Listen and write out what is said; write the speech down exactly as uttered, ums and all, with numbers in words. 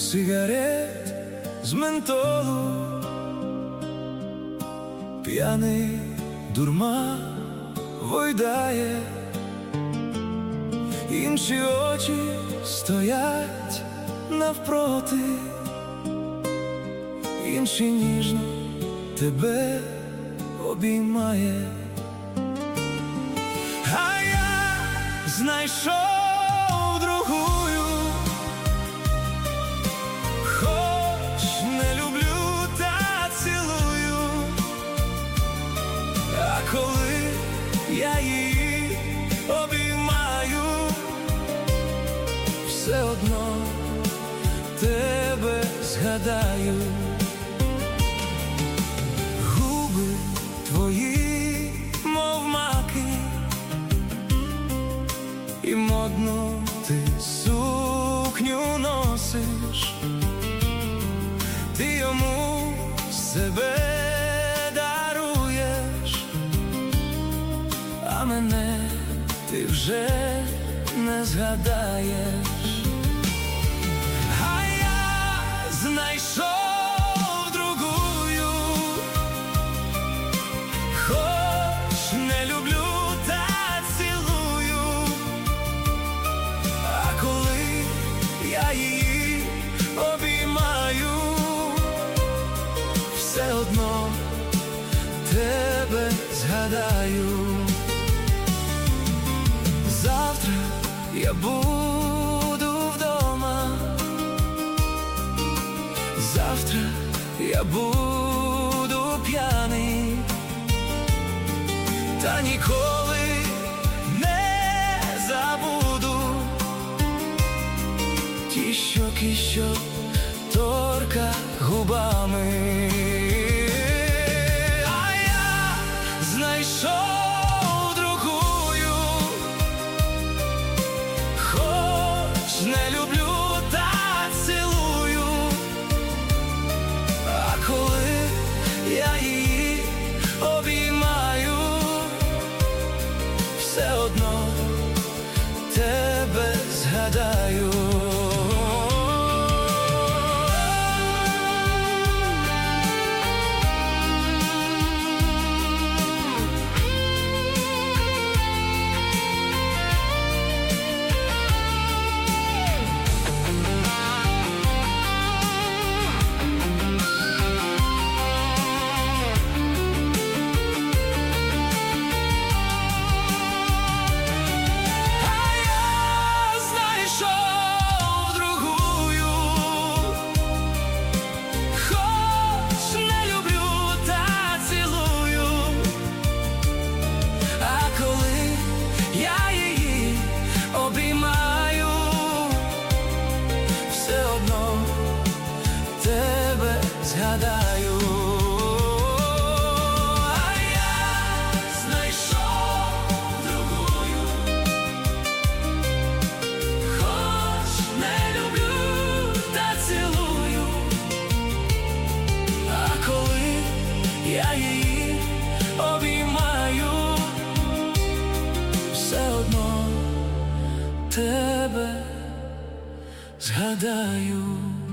сигарет з ментолу, п'яний дурман войдає, інші очі стоять навпроти, інші ніжно тебе обіймає. А я знайшов другую, хоч не люблю та цілую, а коли я її обіймаю, все одно тебе згадаю. Губи твої, мов маки, і модну ти сукню носиш, ти йому себе даруєш, а мене ти вже не згадаєш. А я знайшов другую, хоч не люблю та цілую, а коли я її обіймаю, все одно тебе згадаю. Завтра я буду вдома, завтра я буду п'яний, та ніколи не забуду ті щоки, що торка губами. А я знайшов не люблю та цілую, а коли я її обіймаю, все одно тебе згадаю. Тебе згадаю. А я знайшов другую, хоч не люблю та цілую, а коли я її обіймаю, все одно тебе згадаю.